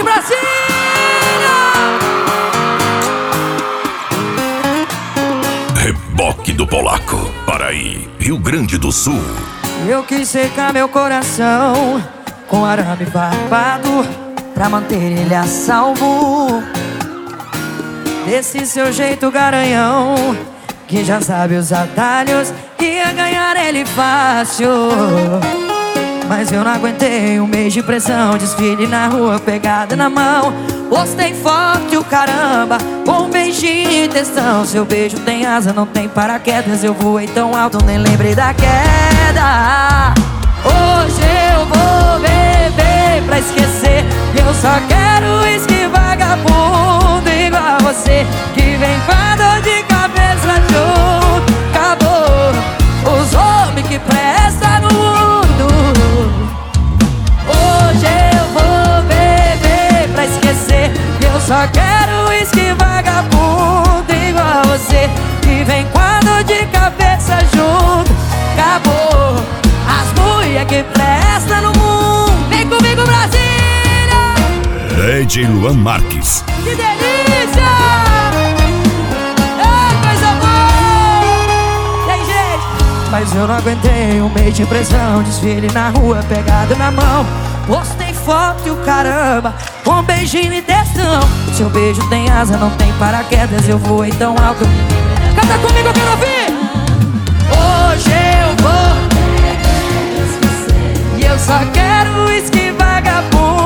gente, Brasília! Reboque do Polaco, Paraí, Rio Grande do Sul. Eu quis secar meu coração com arame farpado pra manter ele a salvo desse seu jeito garanhão, que já sabe os atalhos, ia ganhar ele fácil. Mas eu não aguentei um mês de pressão, desfile na rua, pegada na mão. Postei forte o caramba, com um beijinho e textão. Seu beijo tem asa, não tem paraquedas. Eu voei tão alto, nem lembrei da queda. Hoje eu vou beber pra esquecer. Eu só quero uísque vagabundo igual a você, que vem com a dor de cabeça junto. Acabou os homens que prestam no mundo. Hoje eu vou beber pra esquecer. Eu só quero uísque vagabundo igual a você, que vem com a dor de cabeça junto. Acabou as mulher que prestam no mundo. Vem comigo, Brasília! DJ Luan Marques. Que delícia! Ei, coisa boa! Tem gente! Mas eu não aguentei um mês de pressão, desfile na rua, pegado na mão. Postei foto e o caramba, com um beijinho e textão. Seu beijo tem asa, não tem paraquedas. Eu voei tão alto. Canta comigo, eu quero ouvir! Hoje eu vou, e eu só quero uísque vagabundo